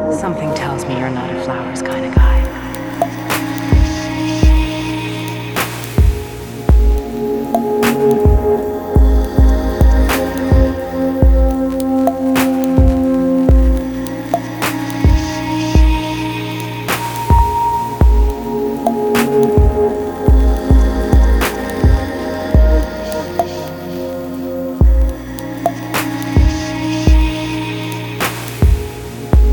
Something tells me you're not a flowers kind of guy.